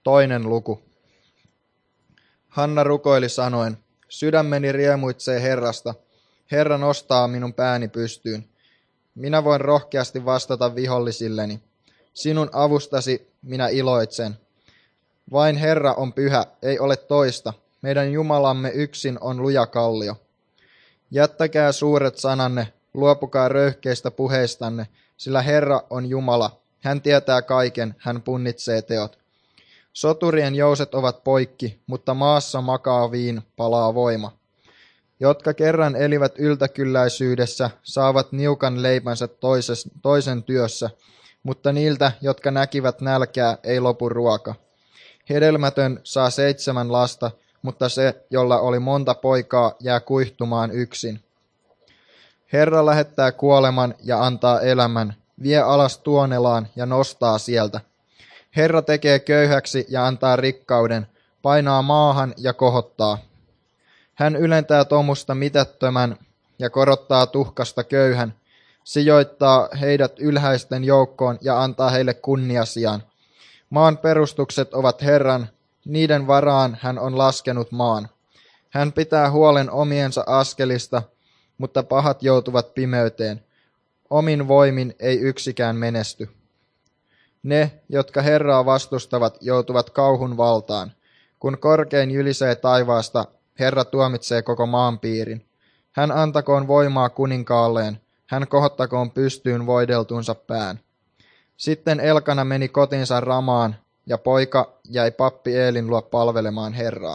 Toinen luku. Hanna rukoili sanoen, sydämeni riemuitsee Herrasta. Herra nostaa minun pääni pystyyn. Minä voin rohkeasti vastata vihollisilleni. Sinun avustasi minä iloitsen. Vain Herra on pyhä, ei ole toista. Meidän Jumalamme yksin on luja kallio. Jättäkää suuret sananne, luopukaa röyhkeistä puheistanne, sillä Herra on Jumala. Hän tietää kaiken, hän punnitsee teot. Soturien jouset ovat poikki, mutta maassa makaaviin palaa voima. Jotka kerran elivät yltäkylläisyydessä, saavat niukan leipänsä toisen työssä, mutta niiltä, jotka näkivät nälkää, ei lopu ruoka. Hedelmätön saa 7 lasta, mutta se, jolla oli monta poikaa, jää kuihtumaan yksin. Herra lähettää kuoleman ja antaa elämän, vie alas tuonelaan ja nostaa sieltä. Herra tekee köyhäksi ja antaa rikkauden, painaa maahan ja kohottaa. Hän ylentää tomusta mitättömän ja korottaa tuhkasta köyhän, sijoittaa heidät ylhäisten joukkoon ja antaa heille kunniasijan. Maan perustukset ovat Herran, niiden varaan hän on laskenut maan. Hän pitää huolen omiensa askelista, mutta pahat joutuvat pimeyteen. Omin voimin ei yksikään menesty. Ne, jotka Herraa vastustavat, joutuvat kauhun valtaan. Kun korkein jylisee taivaasta, Herra tuomitsee koko maanpiirin. Hän antakoon voimaa kuninkaalleen, hän kohottakoon pystyyn voideltunsa pään. Sitten Elkana meni kotinsa Ramaan, ja poika jäi pappi Eelin luo palvelemaan Herraa.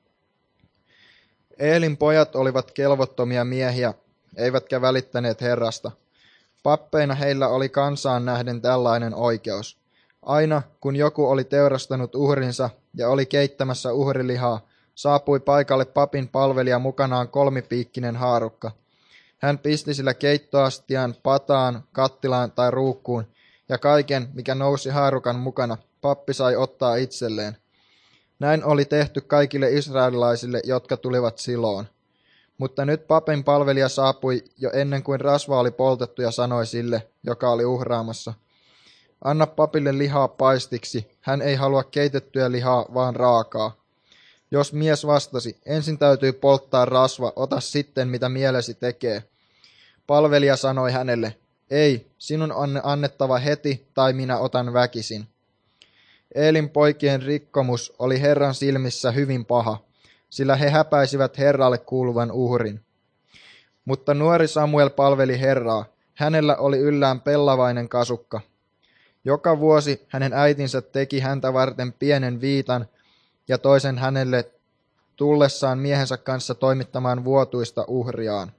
Eelin pojat olivat kelvottomia miehiä, eivätkä välittäneet Herrasta. Pappeina heillä oli kansaan nähden tällainen oikeus. Aina kun joku oli teurastanut uhrinsa ja oli keittämässä uhrilihaa, saapui paikalle papin palvelija mukanaan 3-piikkinen haarukka. Hän pisti sillä keittoastian, pataan, kattilaan tai ruukkuun, ja kaiken, mikä nousi haarukan mukana, pappi sai ottaa itselleen. Näin oli tehty kaikille israelilaisille, jotka tulivat Siloon. Mutta nyt papin palvelija saapui jo ennen kuin rasva oli poltettu ja sanoi sille, joka oli uhraamassa, anna papille lihaa paistiksi, hän ei halua keitettyä lihaa, vaan raakaa. Jos mies vastasi, ensin täytyy polttaa rasva, ota sitten mitä mielesi tekee. Palvelija sanoi hänelle, ei, sinun on annettava heti tai minä otan väkisin. Eelin poikien rikkomus oli Herran silmissä hyvin paha, sillä he häpäisivät Herralle kuuluvan uhrin. Mutta nuori Samuel palveli Herraa, hänellä oli yllään pellavainen kasukka. Joka vuosi hänen äitinsä teki häntä varten pienen viitan ja toisen hänelle tullessaan miehensä kanssa toimittamaan vuotuista uhriaan.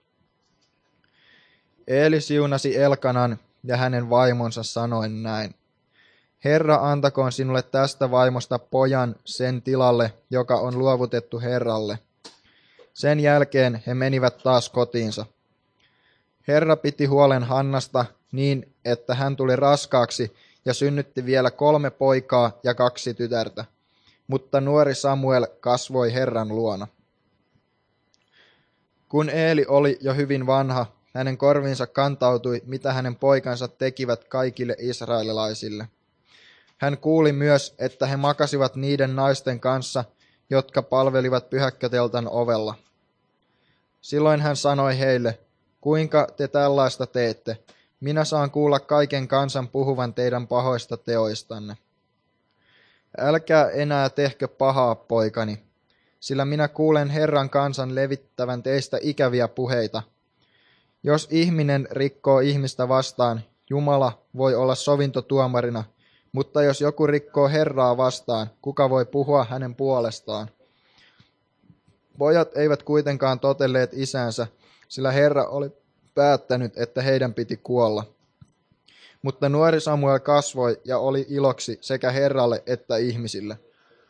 Eeli siunasi Elkanan ja hänen vaimonsa sanoen näin. Herra antakoon sinulle tästä vaimosta pojan sen tilalle, joka on luovutettu Herralle. Sen jälkeen he menivät taas kotiinsa. Herra piti huolen Hannasta niin, että hän tuli raskaaksi ja synnytti vielä 3 poikaa ja 2 tytärtä. Mutta nuori Samuel kasvoi Herran luona. Kun Eeli oli jo hyvin vanha, hänen korviinsa kantautui, mitä hänen poikansa tekivät kaikille israelilaisille. Hän kuuli myös, että he makasivat niiden naisten kanssa, jotka palvelivat pyhäkköteltan ovella. Silloin hän sanoi heille, kuinka te tällaista teette? Minä saan kuulla kaiken kansan puhuvan teidän pahoista teoistanne. Älkää enää tehkö pahaa, poikani, sillä minä kuulen Herran kansan levittävän teistä ikäviä puheita. Jos ihminen rikkoo ihmistä vastaan, Jumala voi olla sovintotuomarina, mutta jos joku rikkoo Herraa vastaan, kuka voi puhua hänen puolestaan? Pojat eivät kuitenkaan totelleet isänsä, sillä Herra oli päättänyt, että heidän piti kuolla. Mutta nuori Samuel kasvoi ja oli iloksi sekä Herralle että ihmisille.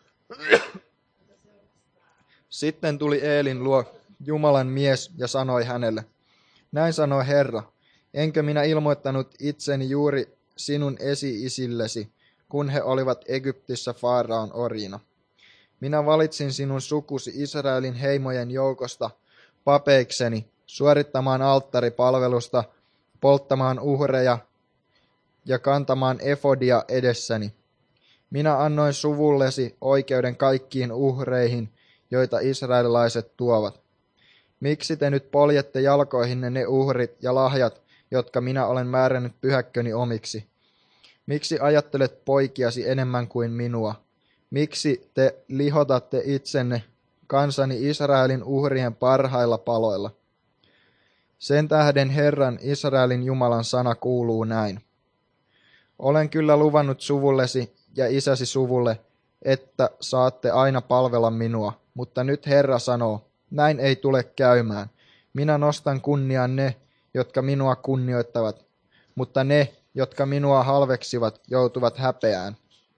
Sitten tuli Eelin luo Jumalan mies ja sanoi hänelle, näin sanoi Herra, enkö minä ilmoittanut itseni juuri sinun esi-isillesi, kun he olivat Egyptissä Faaraon orjina. Minä valitsin sinun sukusi Israelin heimojen joukosta papeikseni, suorittamaan alttaripalvelusta, polttamaan uhreja ja kantamaan efodia edessäni. Minä annoin suvullesi oikeuden kaikkiin uhreihin, joita israelilaiset tuovat. Miksi te nyt poljette jalkoihinne ne uhrit ja lahjat, jotka minä olen määrännyt pyhäkköni omiksi? Miksi ajattelet poikiasi enemmän kuin minua? Miksi te lihotatte itsenne kansani Israelin uhrien parhailla paloilla? Sen tähden Herran Israelin Jumalan sana kuuluu näin. Olen kyllä luvannut suvullesi ja isäsi suvulle, että saatte aina palvella minua, mutta nyt Herra sanoo, näin ei tule käymään. Minä nostan kunniaan ne, jotka minua kunnioittavat, mutta ne, jotka minua halveksivat, joutuvat häpeään.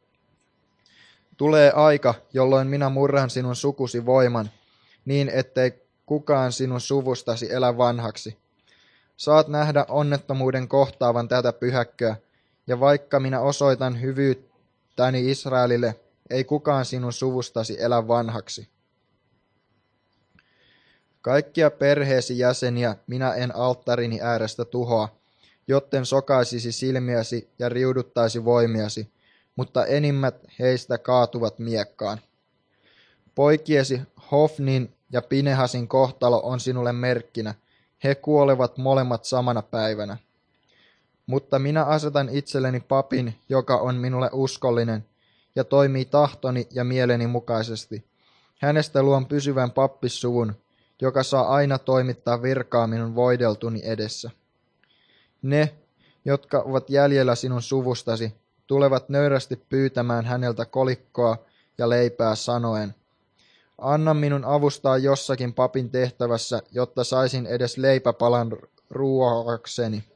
Tulee aika, jolloin minä murran sinun sukusi voiman, niin ettei kukaan sinun suvustasi elä vanhaksi. Saat nähdä onnettomuuden kohtaavan tätä pyhäkköä, ja vaikka minä osoitan hyvyyttäni Israelille, ei kukaan sinun suvustasi elä vanhaksi. Kaikkia perheesi jäseniä minä en alttarini äärestä tuhoa, jotten sokaisisi silmiäsi ja riuduttaisi voimiasi, mutta enimmät heistä kaatuvat miekkaan. Poikiesi Hofnin ja Pinehasin kohtalo on sinulle merkkinä, he kuolevat molemmat samana päivänä. Mutta minä asetan itselleni papin, joka on minulle uskollinen, ja toimii tahtoni ja mieleni mukaisesti. Hänestä luon pysyvän pappissuvun, joka saa aina toimittaa virkaa minun voideltuni edessä. Ne, jotka ovat jäljellä sinun suvustasi, tulevat nöyrästi pyytämään häneltä kolikkoa ja leipää sanoen, anna minun avustaa jossakin papin tehtävässä, jotta saisin edes leipäpalan ruoakseni.